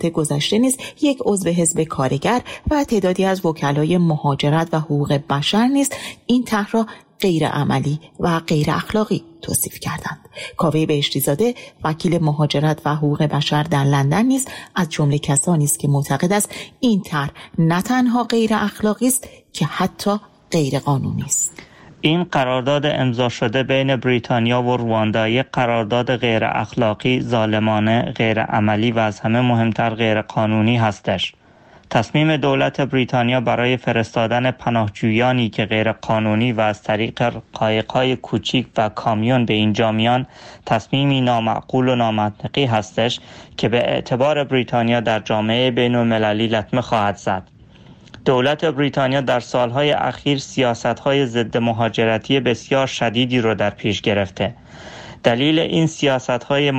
گذشته نیز یک عضو حزب کارگر و تعدادی از وکلای مهاجرت و حقوق بشر نیز این طرح را غیر عملی و غیر اخلاقی توصیف کردند. کاوه بهشتی‌زاده وکیل مهاجرت و حقوق بشر در لندن نیز از جمله کسانی است که معتقد است این طرح نه تنها غیر اخلاقی است که حتی غیر قانونی است. این قرارداد امضا شده بین بریتانیا و رواندا یک قرارداد غیر اخلاقی، ظالمانه، غیر عملی و از همه مهمتر غیر قانونی هستش. تصمیم دولت بریتانیا برای فرستادن پناهجویانی که غیر قانونی و از طریق قایق‌های کوچیک و کامیون به اینجا میان تصمیمی نامعقول و نامنطقی هستش که به اعتبار بریتانیا در جامعه بین‌المللی لطمه خواهد زد. دولت بریتانیا در سالهای اخیر سیاست‌های ضد مهاجرتی بسیار شدیدی رو در پیش گرفته. دلیل این سیاست‌های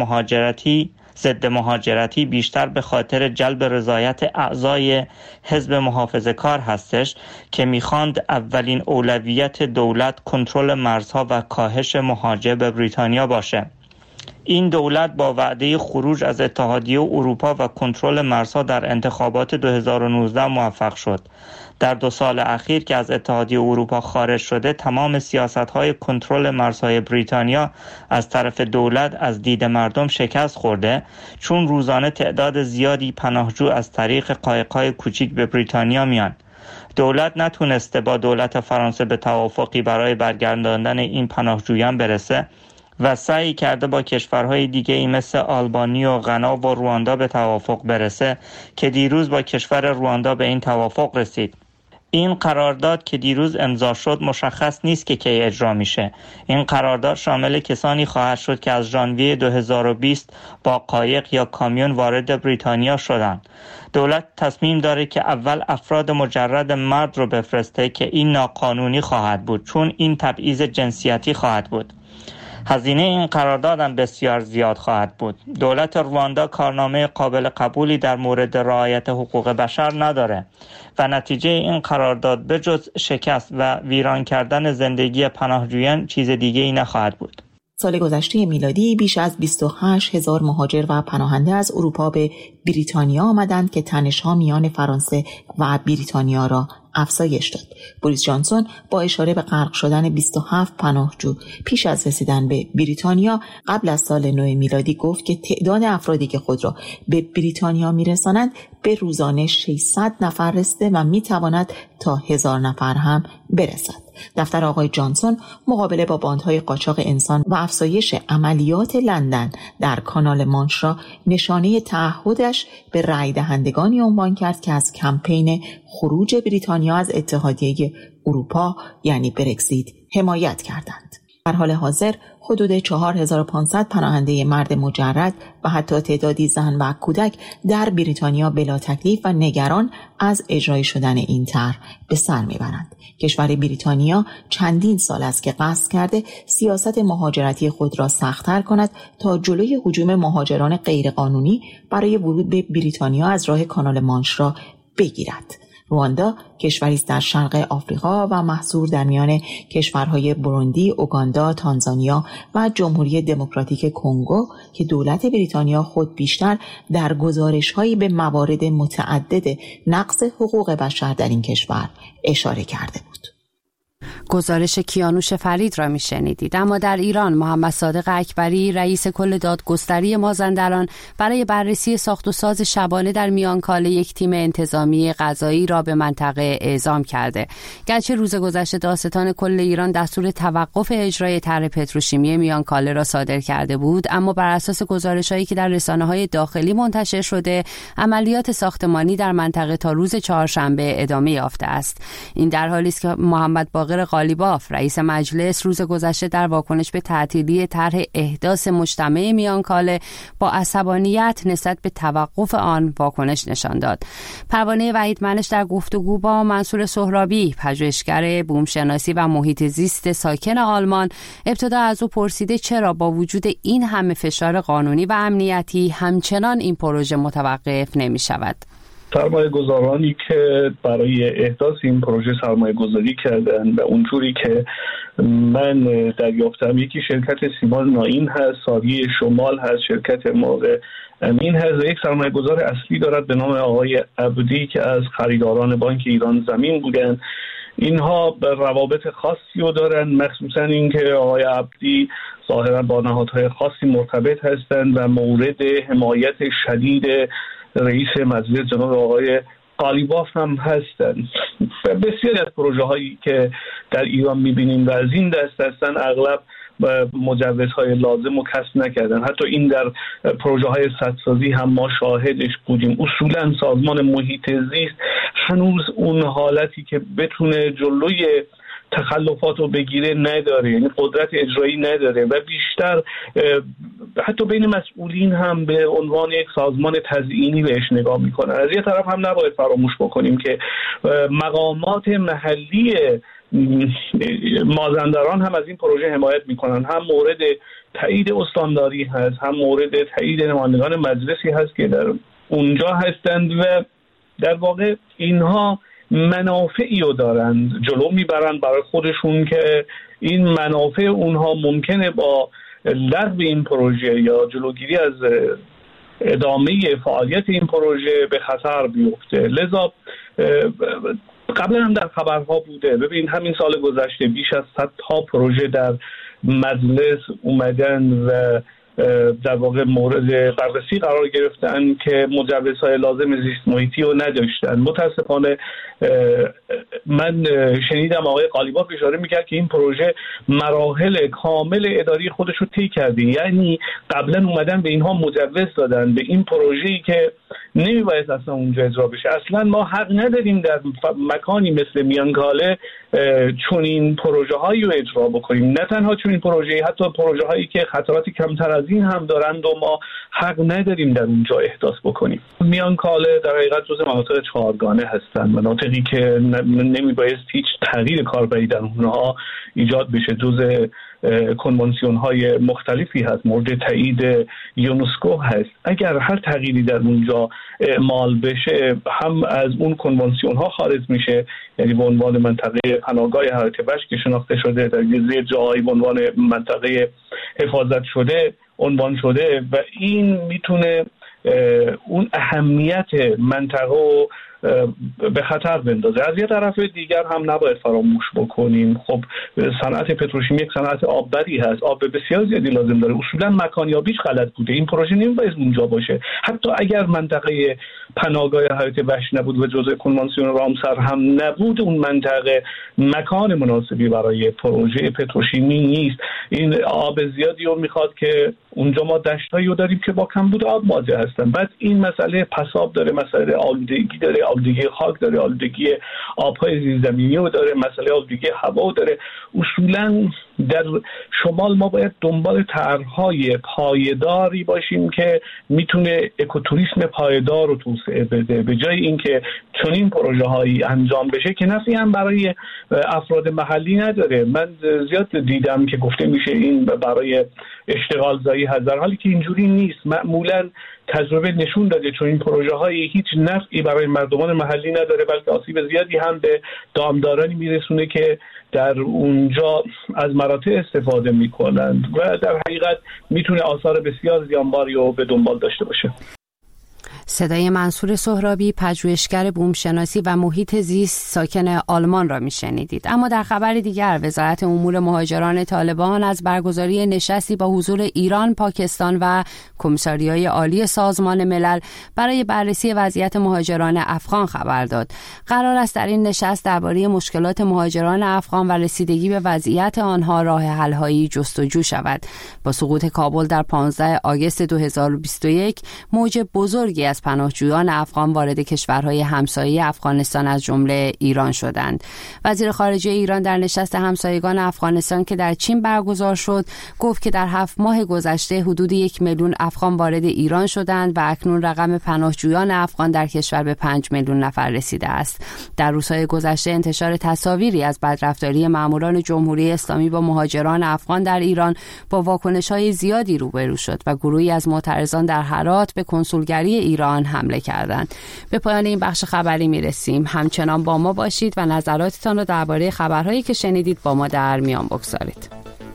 ضد مهاجرتی بیشتر به خاطر جلب رضایت اعضای حزب محافظه‌کار هستش که می‌خواند اولین اولویت دولت کنترل مرزها و کاهش مهاجر به بریتانیا باشه. این دولت با وعده خروج از اتحادیه اروپا و کنترل مرزها در انتخابات 2019 موفق شد. در 2 سال اخیر که از اتحادیه اروپا خارج شده، تمام سیاست‌های کنترل مرزهای بریتانیا از طرف دولت از دید مردم شکست خورده، چون روزانه تعداد زیادی پناهجو از طریق قایق‌های کوچیک به بریتانیا میان. دولت نتونسته با دولت فرانسه به توافقی برای برگرداندن این پناهجویان برسه و سعی کرده با کشورهای دیگه‌ای مثل آلبانی و غنا و رواندا به توافق برسه که دیروز با کشور رواندا به این توافق رسید. این قرارداد که دیروز امضا شد مشخص نیست که کی اجرا میشه. این قرارداد شامل کسانی خواهد شد که از ژانویه 2020 با قایق یا کامیون وارد بریتانیا شدند. دولت تصمیم داره که اول افراد مجرد مرد رو بفرسته که این ناقانونی خواهد بود، چون این تبعیض جنسیتی خواهد بود. هزینه این قرارداد هم بسیار زیاد خواهد بود. دولت رواندا کارنامه قابل قبولی در مورد رعایت حقوق بشر نداره و نتیجه این قرارداد به جز شکست و ویران کردن زندگی پناهجویان چیز دیگه ای نخواهد بود. سال گذشته میلادی بیش از 28,000 مهاجر و پناهنده از اروپا به بریتانیا آمدند که تنش‌ها میان فرانسه و بریتانیا را افزایش داد. بوریس جانسون با اشاره به غرق شدن 27 پناهجو پیش از رسیدن به بریتانیا قبل از سال نو میلادی گفت که تعداد افرادی که خود را به بریتانیا میرسانند به روزانه 600 نفر رسیده و میتواند تا 1000 نفر هم برسد. دفتر آقای جانسون مقابله با باندهای قاچاق انسان و افزایش عملیات لندن در کانال مانش را نشانه تعهدش به رای دهندگانی عنوان کرد که از کمپین خروج بریتانیا از اتحادیه اروپا یعنی برگزیت حمایت کردند. در حال حاضر حدود 4500 پناهنده مرد مجرد و حتی تعدادی زن و کودک در بریتانیا بلا تکلیف و نگران از اجرای شدن این طرح به سر میبرند. کشور بریتانیا چندین سال است که قصد کرده سیاست مهاجرتی خود را سخت‌تر کند تا جلوی هجوم مهاجران غیرقانونی برای ورود به بریتانیا از راه کانال مانش را بگیرد. رواندا کشوری است در شرق آفریقا و محصور در میان کشورهای بروندی، اوگاندا، تانزانیا و جمهوری دموکراتیک کنگو که دولت بریتانیا خود بیشتر در گزارش‌هایی به موارد متعدد نقض حقوق بشر در این کشور اشاره کرده بود. گزارش کیانوش فرید را میشنیدید. اما در ایران محمد صادق اکبری رئیس کل دادگستری مازندران برای بررسی ساخت و ساز شبانه در میانکاله یک تیم انتظامی قضایی را به منطقه اعزام کرده. گرچه روز گذشته دادستان کل ایران دستور توقف اجرای طرح پتروشیمی میانکاله را صادر کرده بود، اما بر اساس گزارش‌هایی که در رسانه‌های داخلی منتشر شده عملیات ساختمانی در منطقه تا روز چهارشنبه ادامه یافته است. این در حالی است که محمد باقر قالیباف رئیس مجلس روز گذشته در واکنش به تعطیلی طرح احداث مجتمع میانکاله با عصبانیت نسبت به توقف آن واکنش نشان داد. پروانه وحید منش در گفتگو با منصور سهرابی پژوهشگر بومشناسی و محیط زیست ساکن آلمان ابتدا از او پرسیده چرا با وجود این همه فشار قانونی و امنیتی همچنان این پروژه متوقف نمی شود. سرمایه گذارانی که برای احداث این پروژه سرمایه گذاری کردن و اونجوری که من دریافتم. یکی شرکت سیمان ناین هست، ساریه شمال هست، شرکت ماغ امین هست، یک سرمایه‌گذار اصلی دارد به نام آقای عبدی که از خریداران بانک ایران زمین بودن. اینها روابط خاصی رو دارن، مخصوصا اینکه آقای عبدی ظاهرا با نهادهای خاصی مرتبط هستند و مورد حمایت شدید رئیس مجلس جناب آقای قالیباف هم هستند. بسیاری از پروژه هایی که در ایران میبینیم و از این دست هستن اغلب مجوزهای لازم رو کسب نکردن. حتی این در پروژه های سدسازی هم ما شاهدش بودیم. اصولا سازمان محیط زیست هنوز اون حالتی که بتونه جلوی تخلفات رو بگیره نداره، یعنی قدرت اجرایی نداره و بیشتر حتی بین مسئولین هم به عنوان یک سازمان تزیینی بهش نگاه میکنن. از یه طرف هم نباید فراموش بکنیم که مقامات محلی مازندران هم از این پروژه حمایت میکنن. هم مورد تایید استانداری هست، هم مورد تایید نمایندگان مجلسی هست که در اونجا هستند و در واقع اینها منافعی رو دارند جلو میبرند برای خودشون که این منافع اونها ممکنه با لغو این پروژه یا جلوگیری از ادامه فعالیت این پروژه به خطر بیفته. لذا قبلا هم در خبرها بوده، ببین همین سال گذشته بیش از 100 تا پروژه در مجلس اومدن و در واقع مورد بررسی قرار گرفتن که مجوزهای لازم زیست محیطی رو نداشتن. متاسفانه من شنیدم آقای قالیباف اشاره میکرد که این پروژه مراحل کامل اداری خودش رو طی کرده، یعنی قبلا اومدن به اینها مجوز دادن به این پروژه‌ای که نمیباید اصلا اونجا اجرا بشه. اصلا ما حق نداریم در مکانی مثل میانکاله چون این پروژه هایی رو اجرا بکنیم، نه تنها چون این پروژه، حتی پروژه هایی که خطرات کمتر از این هم دارند و ما حق نداریم در اونجا احداث بکنیم. میانکاله در حقیقت جزء مناطق چهارگانه هستند، مناطقی که نمیباید هیچ تغییر کاربری در اونها ایجاد بشه. جزء کنوانسیون های مختلفی هست، مورد تایید یونسکو هست. اگر هر تغییری در اونجا اعمال بشه هم از اون کنوانسیون ها خارج میشه، یعنی به عنوان منطقه پناهگاه حیات وحش که شناخته شده در یه جایی به عنوان منطقه حفاظت شده عنوان شده و این میتونه اون اهمیت منطقه رو به خطر بندازه. از یه طرف دیگر هم نباید فراموش بکنیم خب صنعت پتروشیمی یک صنعت آببری هست، آب بسیار زیادی لازم داره. اصولا مکانیابیش غلط بوده، این پروژه نمی‌باید اونجا باشه. حتی اگر منطقه پناهگاه حیات وحش نبود و جزء کنوانسیون رامسر هم نبود، اون منطقه مکان مناسبی برای پروژه پتروشیمی نیست. این آب زیادی رو میخواد که اونجا ما دشتایی رو داریم که با کمبود آب مواجه هستن. بعد این مسئله پساب داره، مسئله آلودگی داره، آلودگی خاک داره، آلودگی آبهای زیرزمینی رو داره، مسئله آلودگی هوا داره. اصولا در شمال ما باید دنبال طرح‌های پایداری باشیم که میتونه اکوتوریسم پایدار رو توسعه بده، به جای اینکه چنین پروژه‌هایی انجام بشه که نفعی هم برای افراد محلی نداره. من زیاد دیدم که گفته میشه این برای اشتغال زایی هست، در حالی که اینجوری نیست. معمولاً تجربه نشون داده چون این پروژه‌های هیچ نفعی برای مردمان محلی نداره، بلکه آسیب زیادی هم به دامدارانی میرسونه که در اونجا از مراتع استفاده میکنند و در حقیقت میتونه آثار بسیار زیانباری رو به دنبال داشته باشه. صدای منصور سهرابی، پژوهشگر بومشناسی و محیط زیست ساکن آلمان را میشنیدید. اما در خبر دیگر، وزارت امور مهاجران طالبان از برگزاری نشستی با حضور ایران، پاکستان و کمیساریای عالی سازمان ملل برای بررسی وضعیت مهاجران افغان خبر داد. قرار است در این نشست درباره مشکلات مهاجران افغان و رسیدگی به وضعیت آنها راه حل‌هایی جستجو شود. با سقوط کابل در 15 آگوست 2021 موج بزرگی از پناهجویان افغان وارد کشورهای همسایه افغانستان از جمله ایران شدند. وزیر خارجه ایران در نشست همسایگان افغانستان که در چین برگزار شد گفت که در 7 ماه گذشته حدود 1 میلیون افغان وارد ایران شدند و اکنون رقم پناهجویان افغان در کشور به 5 میلیون نفر رسیده است. در روزهای گذشته انتشار تصاویری از بدرفتاری ماموران جمهوری اسلامی با مهاجران افغان در ایران با واکنش‌های زیادی روبرو شد و گروهی از معترضان در هرات به کنسولگری ایران ایران حمله کردند. به پایان این بخش خبری میرسیم. همچنان با ما باشید و نظراتتان رو درباره خبرهایی که شنیدید با ما در میان بگذارید.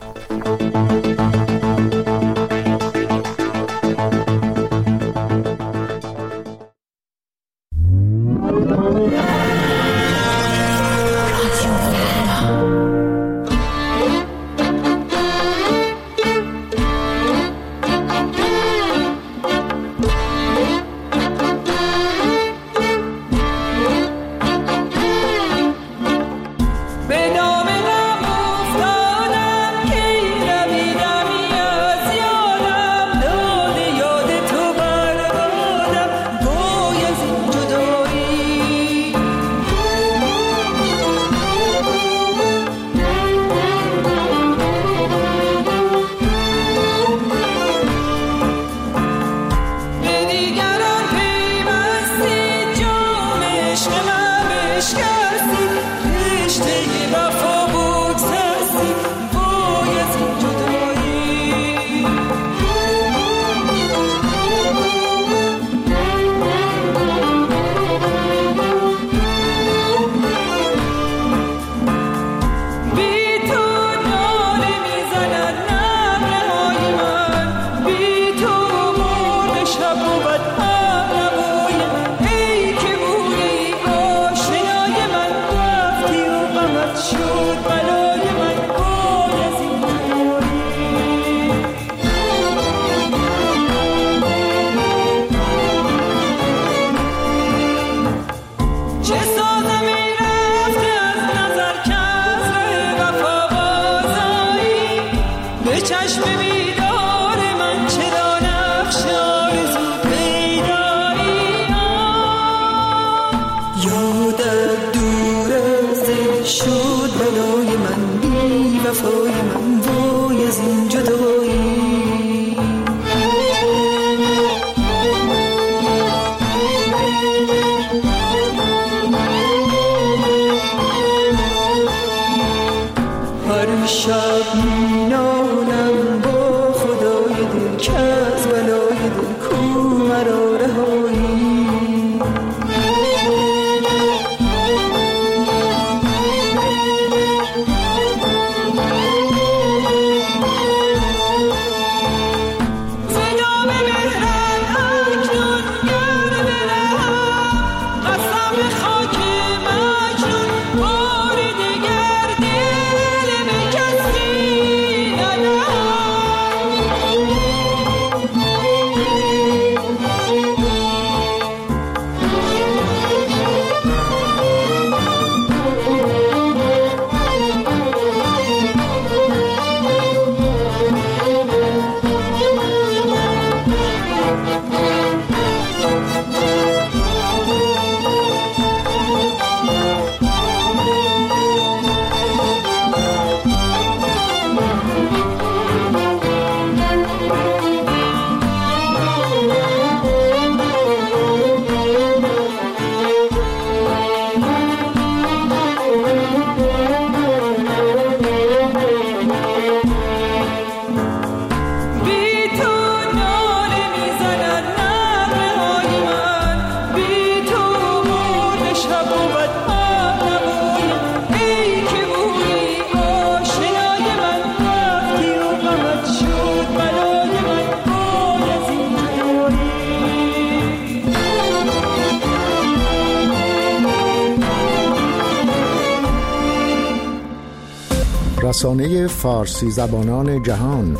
رسانه فارسی زبانان جهان،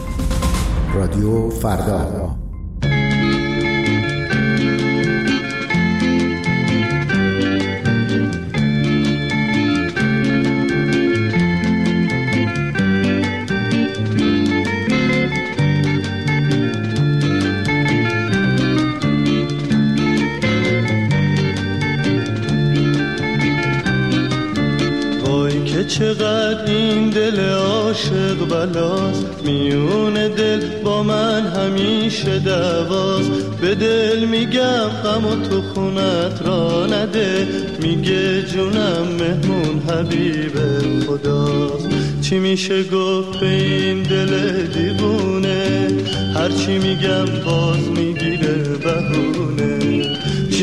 رادیو فردا. چقدر این دل عاشق بلاست، میون دل با من همیشه دعواست. به دل میگم غم و تو خونت را نده، میگه جونم مهمون حبیب خداست. چی میشه گفت به این دل دیوونه، هرچی میگم باز میگیره بهونه.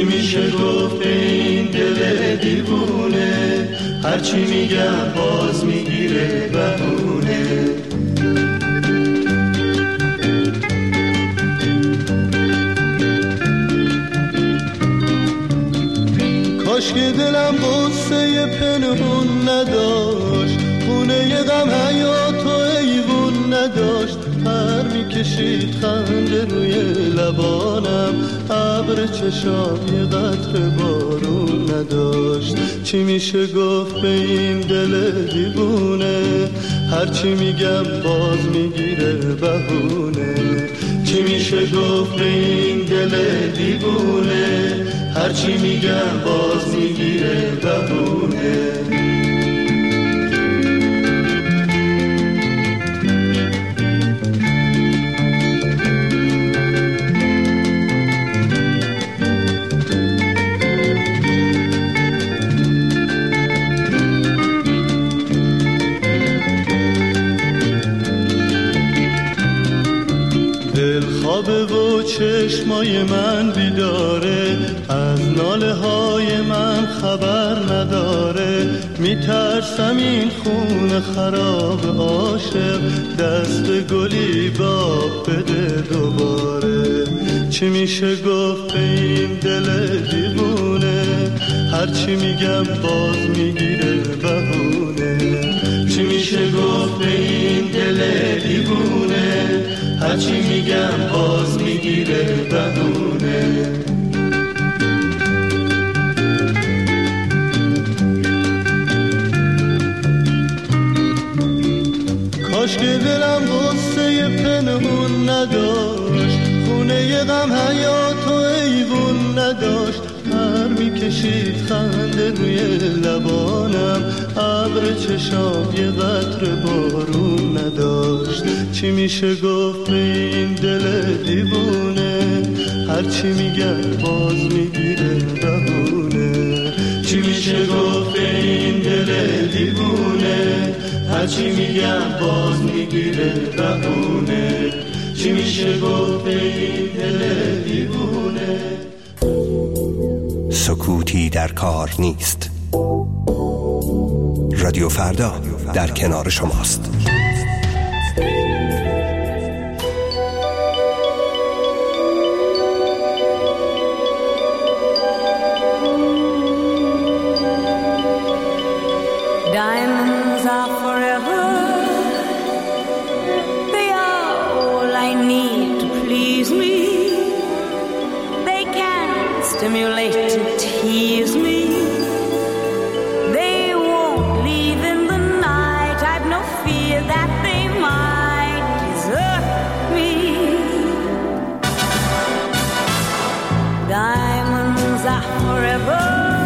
میشه گفت به این دل دیوونه، هرچی میگم باز میگیره بهونه. کاش که دلم غصه پنهون نداشت، خونه ی غم حیات و ایوون نداشت، پر میکشید خنده روی لبانم، ابر چشام یه قطره بارون نداشت. چی میشه گفت به این دل دیوونه، هرچی میگم باز میگیره بهونه. چی میشه گفت به این دل دیوونه، هرچی میگم باز میگیره بهونه. خوابه و چشمای من بیداره، از ناله های من خبر نداره. میترسم این خون خراب عاشق، دست گلی باب بده دوباره. چی میشه گفت به این دل دیوونه، هرچی میگم باز میگیره بهونه. چی میشه گفت به این دل دیوونه، هرچی میگم باز میگیره بهونه. کاش که دلم غصه پنهون نداشت، خونه ی غم حیات و ایوون نداشت، پر میکشید خنده روی لبانم، ابر چشام یه قطره بارون نداشت. چی میشه گفت به این دل دیوونه، هرچی میگم باز میگیره بهونه. چی میشه گفت به این دل دیوونه، هرچی میگم باز میگیره بهونه. چی میشه گفت به این دل دیوونه. سکوتی در کار نیست. رادیو فردا در کنار شماست. Diamonds are forever. They are all I need to please me. They can stimulate and tease me. They won't leave in the night. I've no fear that they might desert me. Diamonds are forever.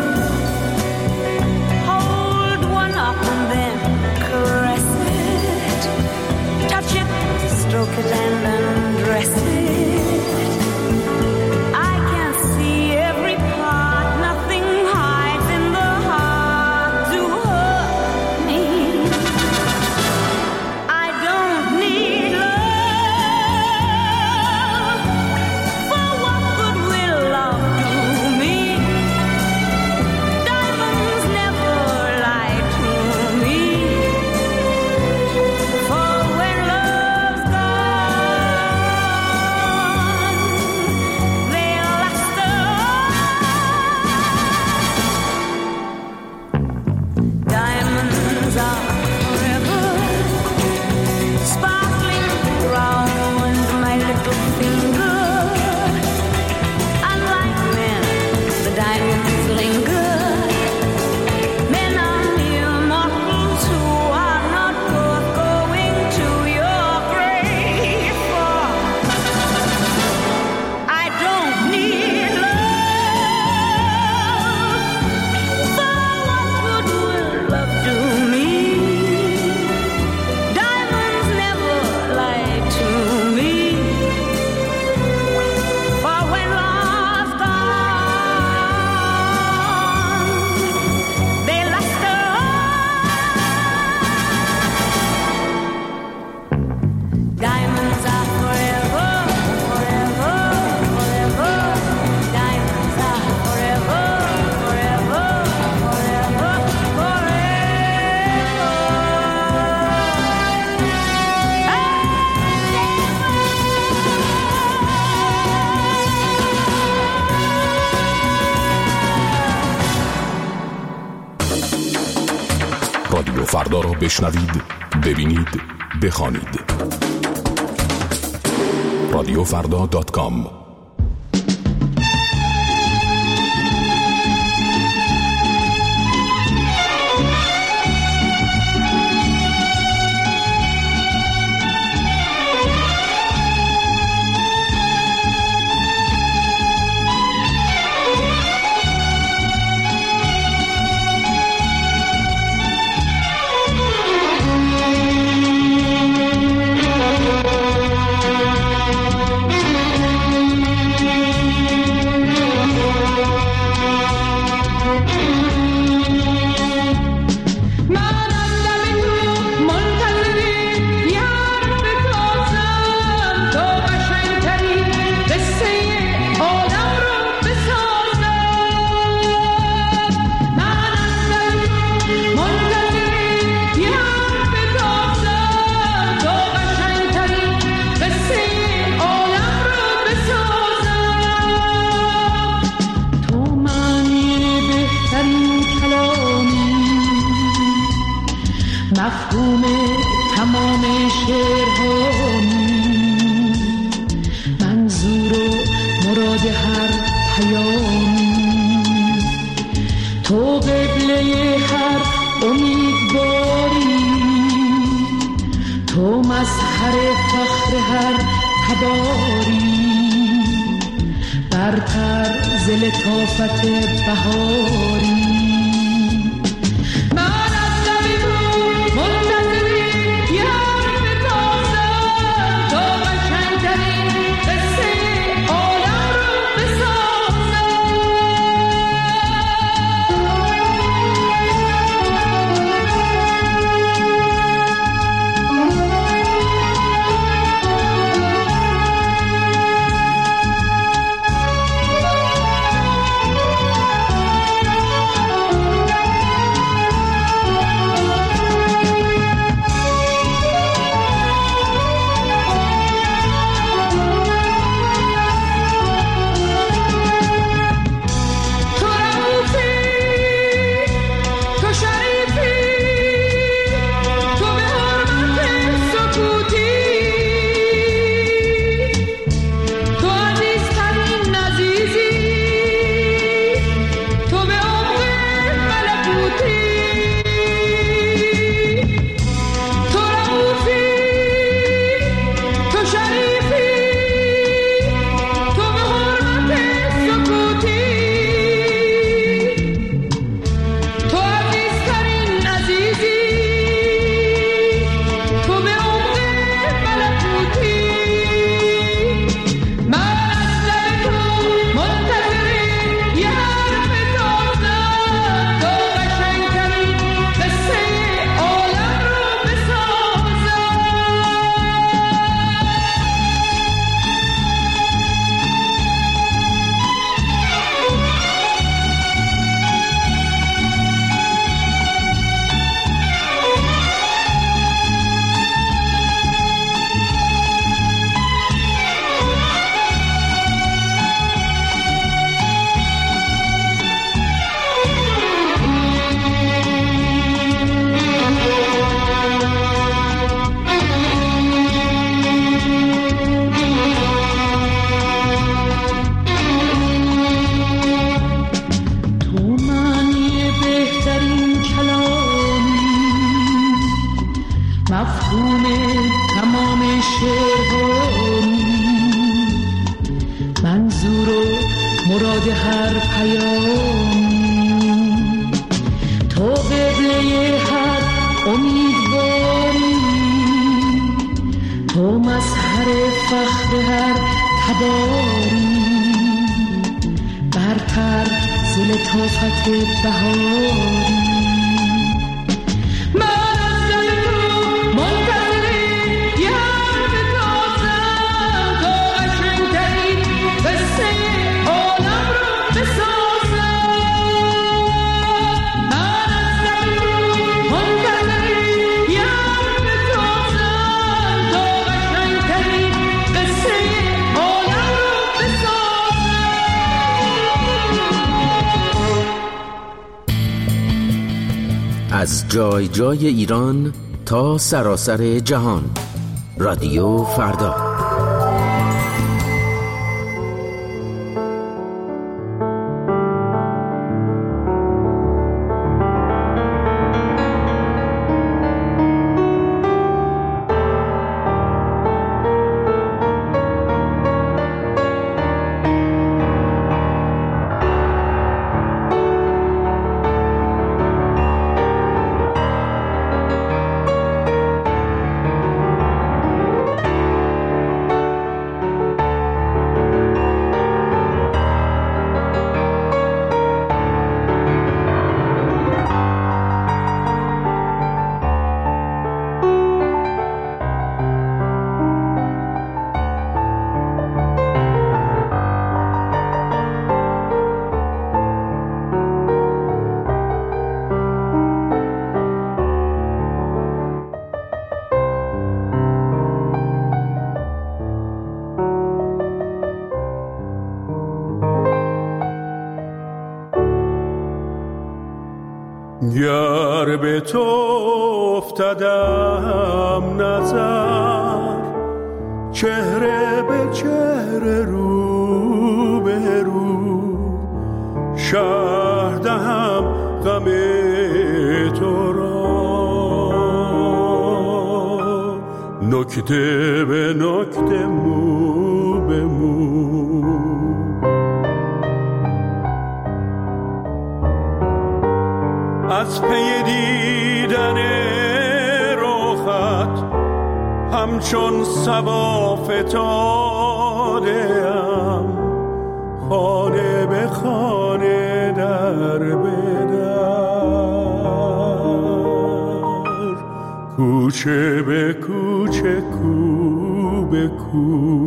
Stroke it and undress it. I can see every part. Nothing hides in the heart to hurt me. I don't need love. For what good will love do me? فردا را بشنوید، ببینید، بخوانید. رادیوفردا.com مفهوم تمام شعرهایی، منظور و مراد هر پیامی، تو قبله هر امیدواری، تو مظهر فخر هر تباری، برتر ز لطافت بهاری. مفهوم تمام شعرهایی، منظور و مراد هر پیامی، تو قبله هر امیدواری، تو مظهر فخر هر تباری، برتر ز لطافت بهاری. از جای جای ایران تا سراسر جهان. رادیو فردا. گر به تو افتادم نظر، چهره به چهره رو به رو، شرح دهم غم تو را، نکته به نکته، مو به مو. از پی دیدن رخت همچون صبا فتاده‌ام، خانه به خانه، در به در، کوچه به کوچه، کو به کو.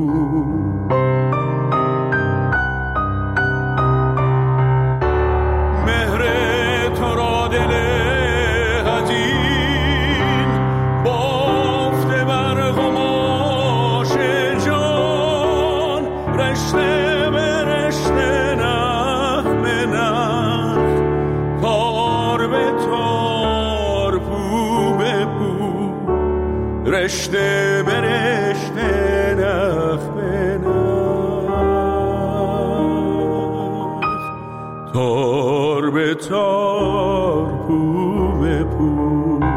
رشته به رشته، نخ به نخ، تار به تار، پو به پو.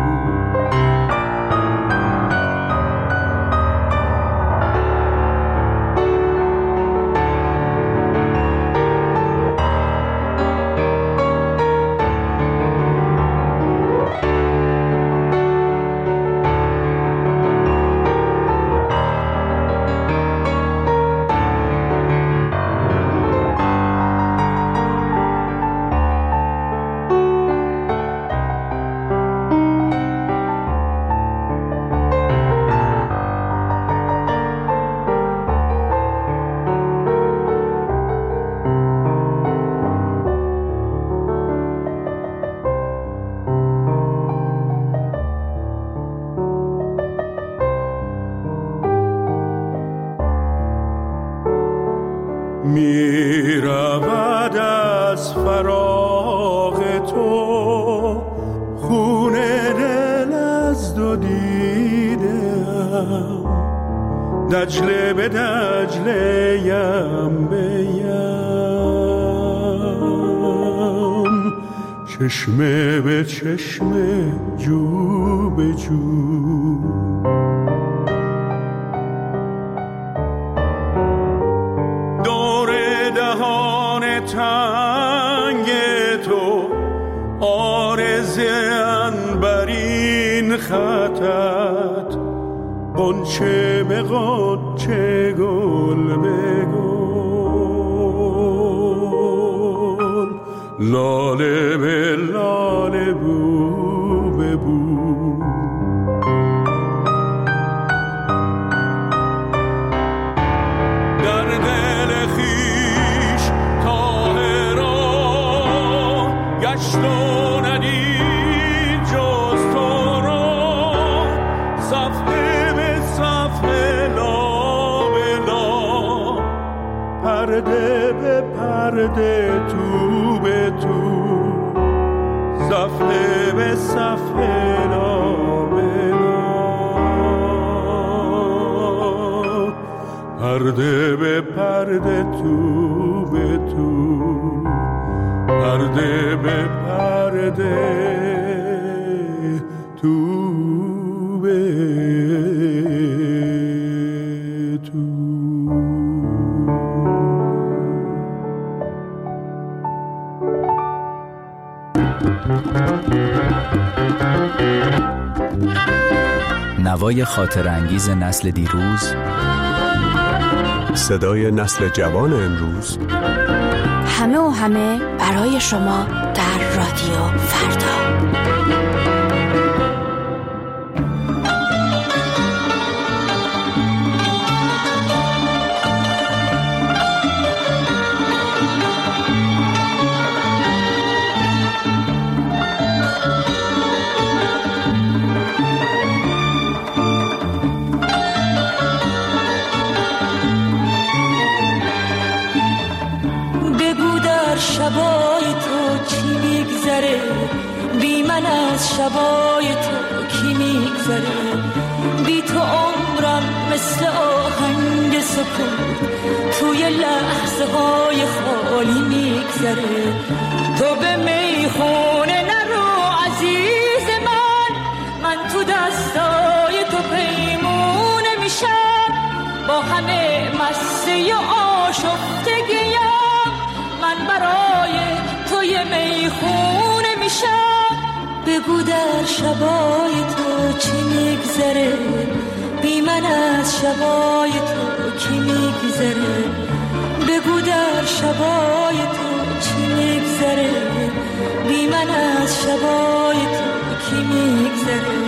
می رود از فراق تو خون دل از دو دیدم، دجله به دجله، یم به یم، چشمه به چشمه، جو به جو. تنگ تو عارض عنبرین خطت، غنچه به غنچه، گل به گل، لاله به لاله، بو به بو. در دل خویش گشت و ندید جز تو را، صفحه به صفحه، لا به لا، پرده به پرده، تو به تو، صفحه به صفحه نامه‌ها، پرده به پرده، تو به تو، پرده به پرده، تو به تو. نوای خاطر انگیز نسل دیروز، صدای نسل جوان امروز، همه و همه برای شما در رادیو فردا. شبای تو چی میگذره، بی من از شبای تو کی میگذره، بی تو عمرم مثل آهنگ سکوت توی لحظه های خالی میگذره. تو به میخونه نرو عزیز من تو دستای تو پیمونه میشم، با همه مستی و آشفتگیم من برای توی میخونه میشم. بگو در شبای تو چی میگذره، بی من از شبای تو کی میگذره، بگو در شبای تو چی میگذره، بی من از شبای تو کی میگذره.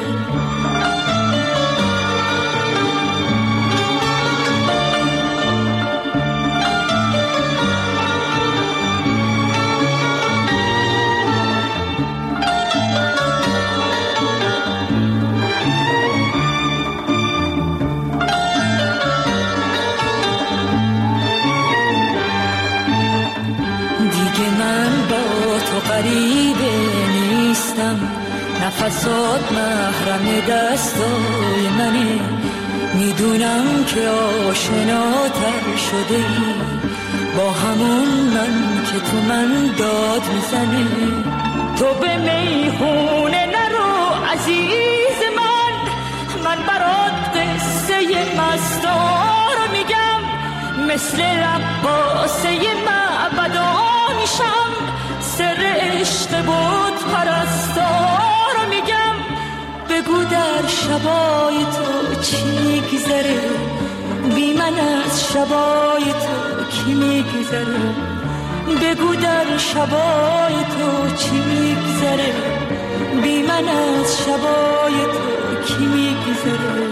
غریبه نیستم، نفسات محرم دستای منه، میدونم که آشناتر شده ای با همون من که تو من داد میزنه. تو به میخونه نرو عزیز من برات قصه مستار میگم، مثل رقاصه معبدا میشم، سر عشق بود پرستار میگم. بگو در شبای تو چی میگذره، بی من از شبای تو کی میگذره، بگو در شبای تو چی میگذره، بی من از شبای تو کی میگذره.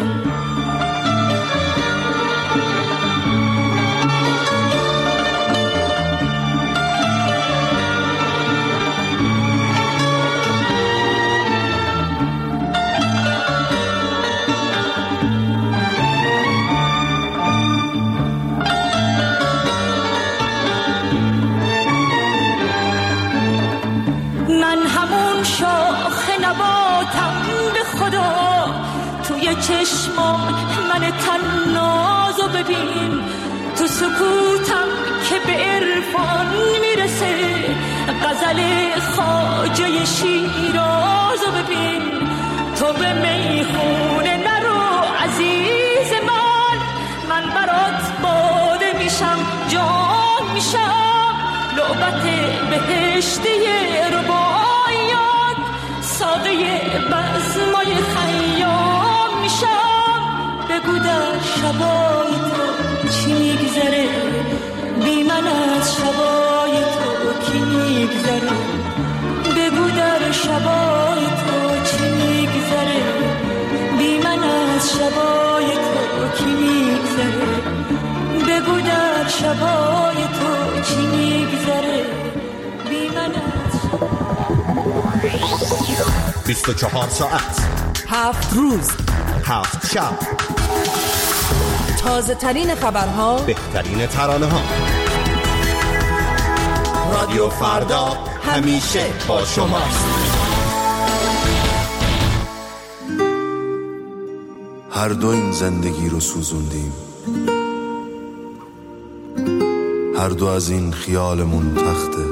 توی چشمام من تنازو ببین، تو سکوتم که به عرفان میرسه، غزل خواجه شیرازو ببین. تو به میخونه نرو عزیز من برات باده میشم، جام میشم، لعبت بهشتی رباعیات، ساقه بزمای خیام میشم. بگو در شبای تو چی میگذره، بی من از شبای تو کی میگذره، بگو در شبای تو چی میگذره، بی من از شبای تو کی میگذره، بگو در شبای تو چی میگذره، بی من از 24 ساعت 7 روز 7 شب، تازه ترین خبرها، بهترین ترانه ها. رادیو فردا همیشه با شماست. هر دو این زندگی رو سوزوندیم، هر دو از این خیالمون تخته.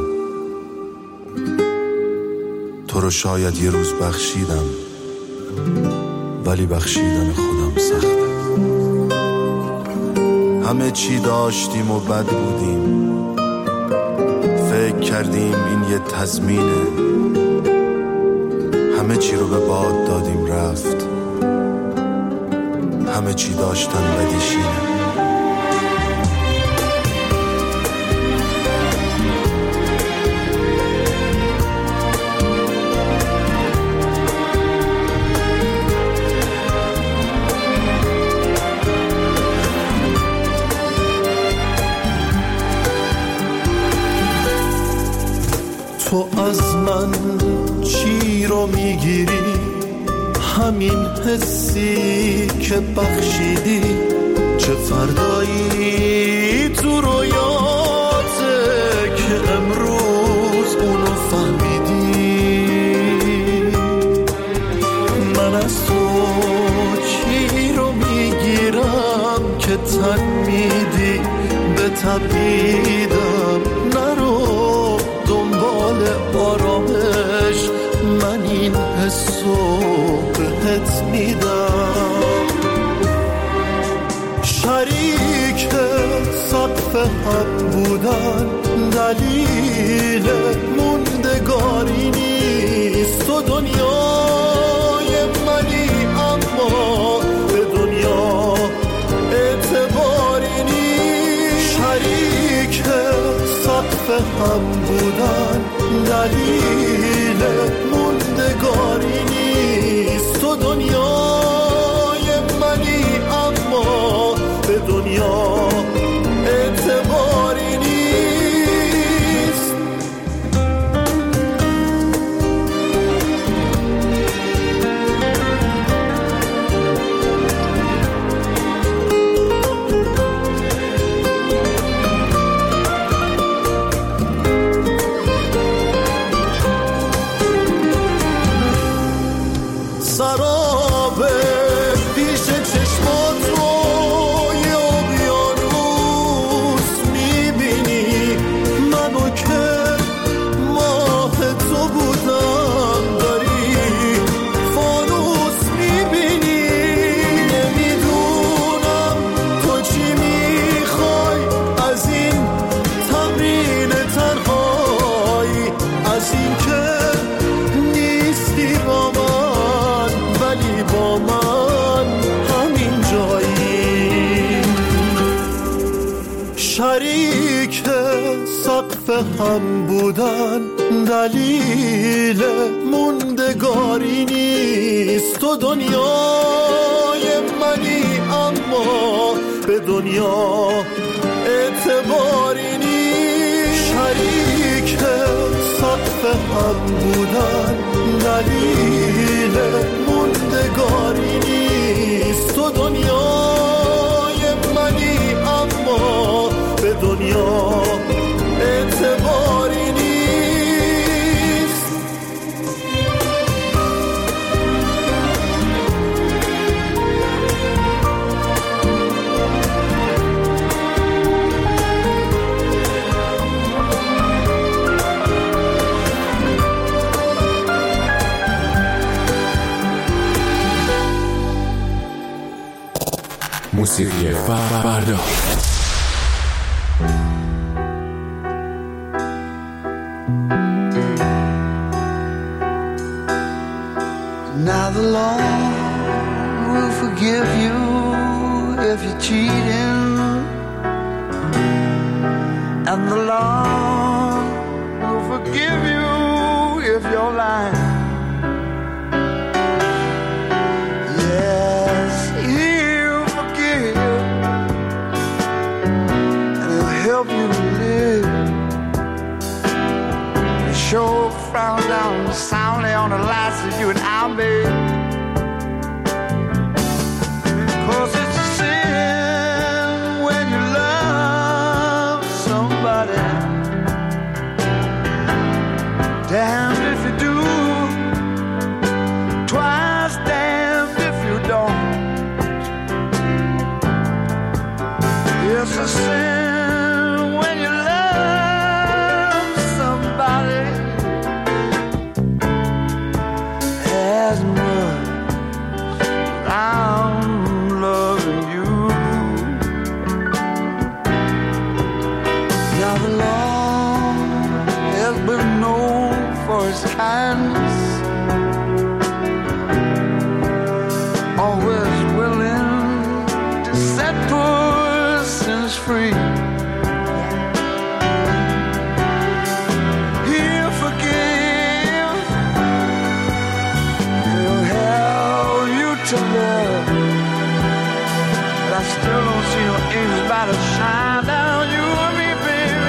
تو رو شاید یه روز بخشیدم، ولی بخشیدن خودم سخته. همه چی داشتیم و بد بودیم، فکر کردیم این یه تضمینه. همه چی رو به باد دادیم رفت، همه چی داشتن بدیشینه. تو از من چی رو میگیری؟ همین حسی که بخشیدی. چه فردایی تو رویاته که امروز اونو فهمیدی؟ من از تو چی رو میگیرم که تن میدی به تبعیدم؟ نرو دنبال آرامش، من این حسو بهت میدم. شریک سقف هم بودن دلیل موندگاری نیست. تو دنیای منی اما به دنیا اعتباری نیست. شریک سقف هم بودن دلیل موندگاری نیست. تو دنیای منی اما به دنیا اعتباری نیست. سراب پیش چشمات رو یا اقیانوس میبینی. منو که ماه تو بودم داری فانوس میبینی. نمیدونم تو چی میخوای از این تمرین تنهایی، از این که نیستی با من ولی با من همین جایی. شریک سقف هم بودن دلیل موندگاری نیست. تو دنیای منی اما به دنیا اعتباری نیست. شریک سقف هم بودن دلیل موندگاری نیست. تو دنیای منی اما به دنیا اعتباری نیست. موسیقی فردا. Now the law will forgive you if you're cheating, and the law will forgive you if you're lying. Yes, he'll forgive and he'll help you live. The show frown down soundly on the lies that you and I made. 'Cause it's a sin when you love somebody. Damned if you do, twice damned if you don't. his kindness, always willing to set poor sinners free. He'll forgive, he'll help you to love, but I still don't see no angels about to shine down you and me, baby.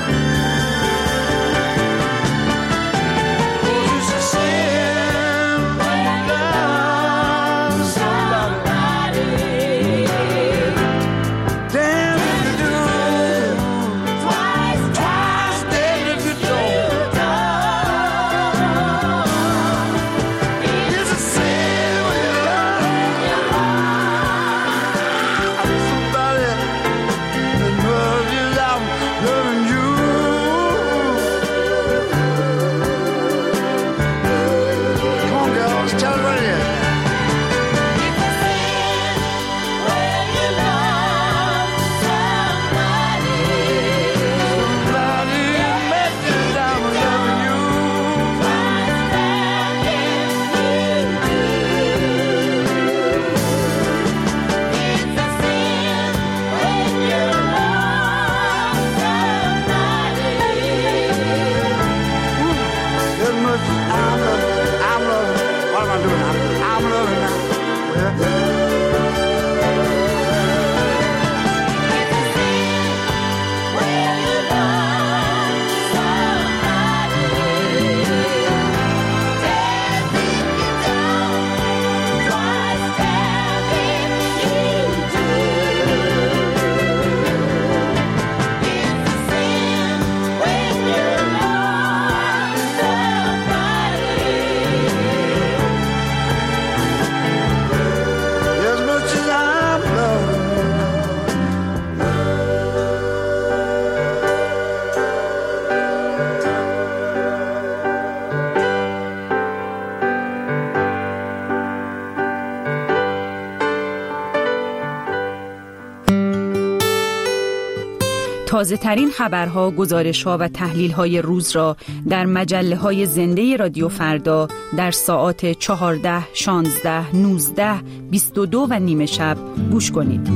تازه ترین خبرها، گزارش‌ها و تحلیل‌های روز را در مجله‌های زنده رادیو فردا در ساعات 14، 16، 19، 22 و نیم شب گوش کنید.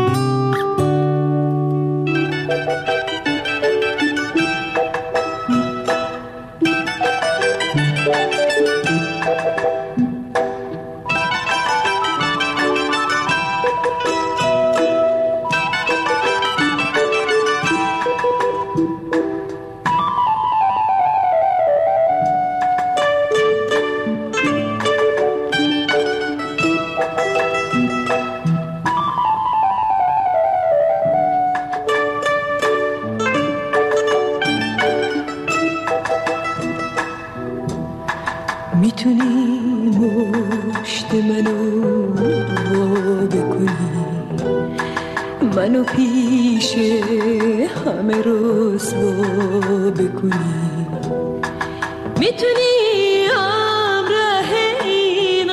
میتونی مشت منو بکنی، منو پیش همه رسوا بکنی، میتونی همراه این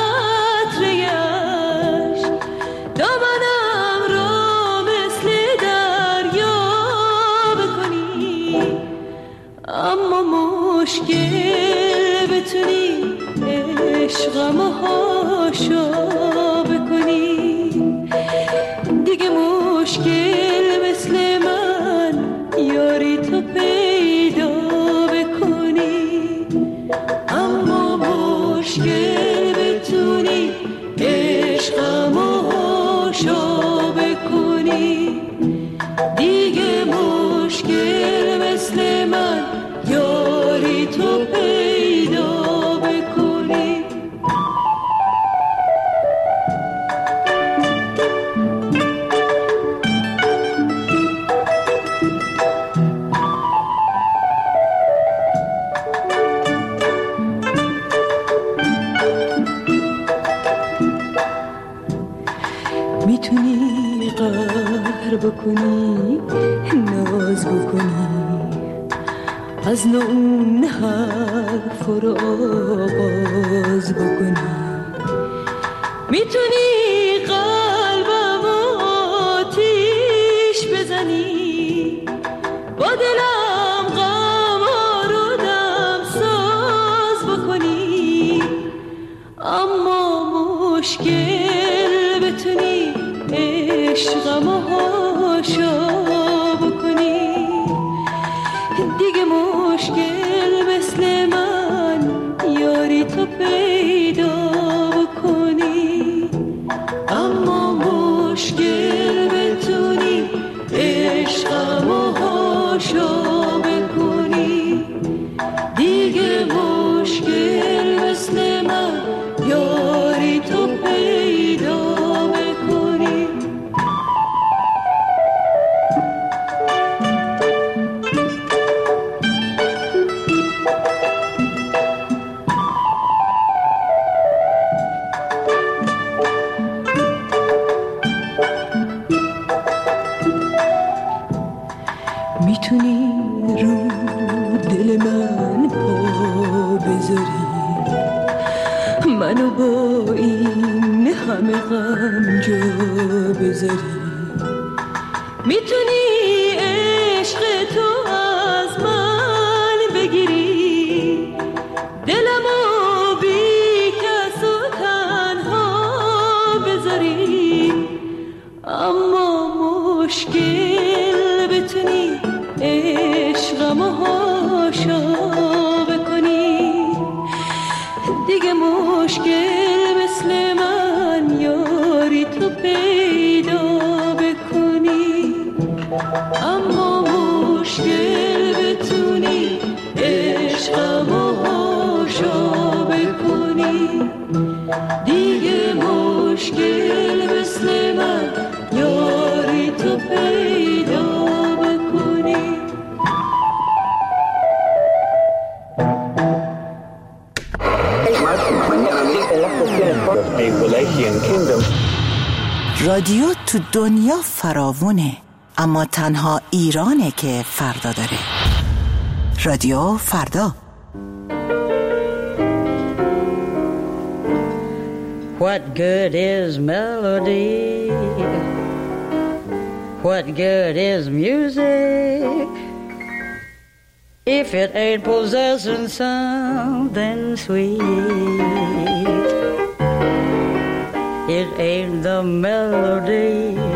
قطره‌اش دامنم را مثل دریا بکنی، اما مشکل بتونی عشقمو هاشا بکنی، دیگه مشکل مثل من یاری تو پیدا بکنی، اما مشکل بتونی عشقمو هاشا بکنی، دیگه مشکل مثل من یاری تو پیدا بکنی. میتونی قهر بکنی، ناز بکنی، از نو اون حرف رو آغاز بکنی، میتونی قلبم آتیش بزنی، با دلم غم رو دم ساز بذاری، منو با این همه غم جا بذاری. میتونی عشق تو از من بگیری، دلمو بی کس و تنها بذاری، اما مشکل بتونی عشقمو هاشا بکنی. دیگه مشکل مثل من یاری تو پیدا بکنی، اما مشکل بتونی عشقمو هاشا بکنی. دیگه مشکل مثل من یاری تو پیدا بکنی. رادیو تو دنیا فراوونه، اما تنها ایرانه که فردا داره. رادیو فردا. What good is melody? What good is music if it ain't possessing something sweet? It ain't the melody,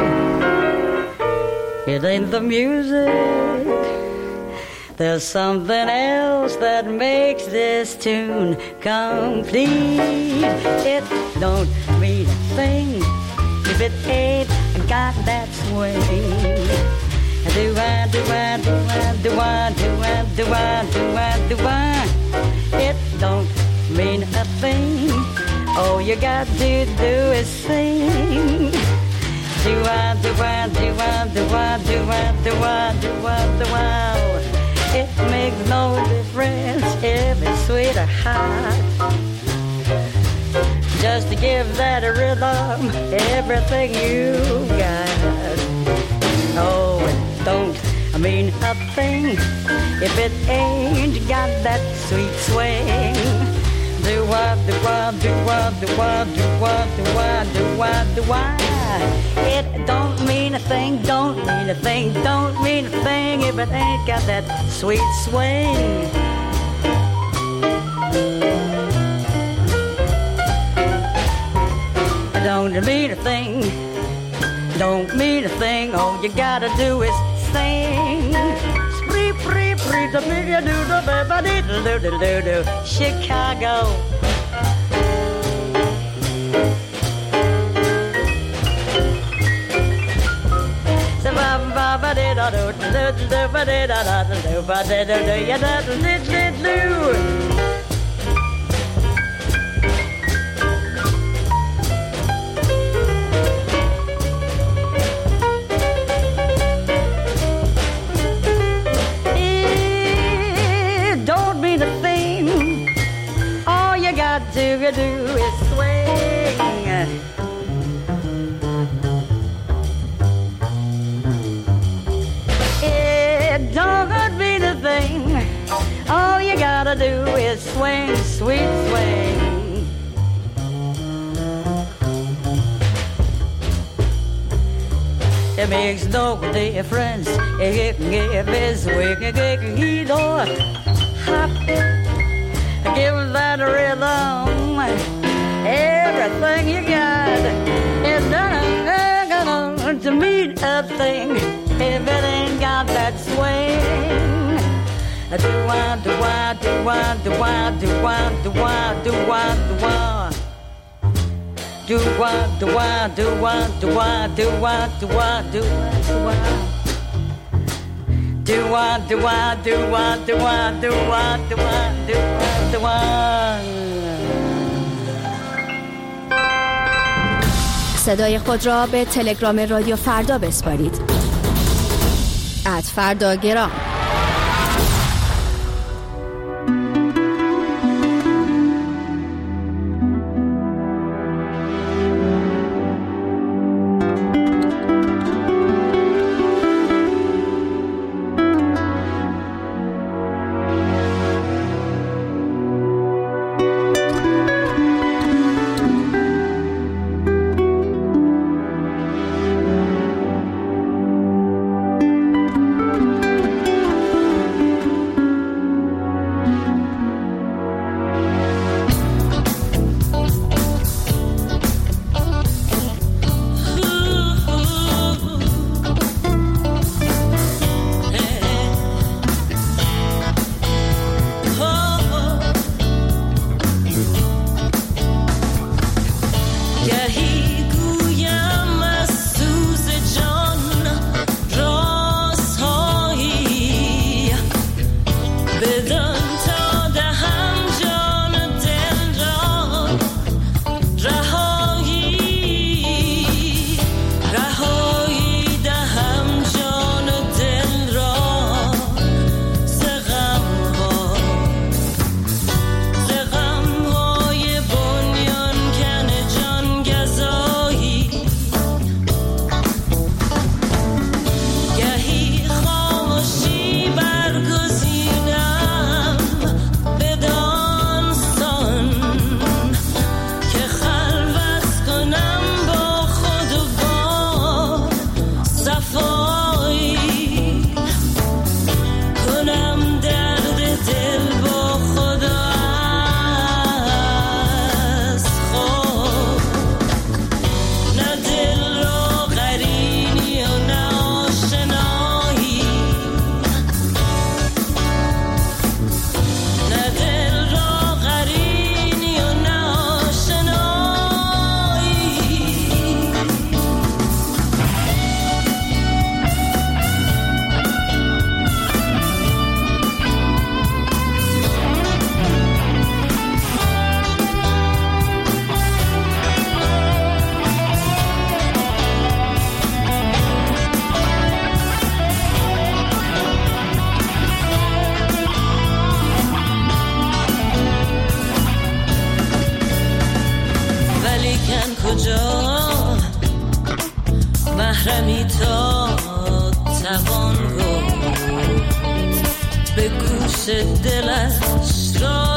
it ain't the music. There's something else that makes this tune complete. It don't mean a thing if it ain't got that swing. Do-I, do-I, do-I, do-I, do-I, do-I, do-I, do-I. It don't mean a thing. All you got to do is sing. Do-I, do-I, do-I, do-I, do-I, do-I, do-I, do-I. It makes no difference if it's sweet or hot. Just to give that rhythm everything you got. Oh, it don't mean a thing if it ain't got that sweet swing. Do-wah, do-wah, do-wah, do-wah, do-wah, do-wah, do-wah, do-wah. It don't mean a thing, don't mean a thing, don't mean a thing if it ain't got that sweet swing. Don't mean a thing, don't mean a thing, all you gotta do is sing. Chicago. You do is swing. It don't mean a thing. All you gotta do is swing, sweet swing. It makes no difference if it's swing, it or hop. Give that rhythm everything you got. It's not to mean a thing if it ain't got that swing. Do-wah, do-wah, do-wah, do-wah, do-wah, do-wah, do-wah, do-wah. Do-wah, do-wah, do-wah, do-wah, do-wah, do-wah, do-wah, do-wah. Do-wah, do-wah, do-wah, do-wah, do-wah, do-wah, do-wah, do-wah. صدای خود را به تلگرام رادیو فردا بسپارید. @فرداگرام. دلش را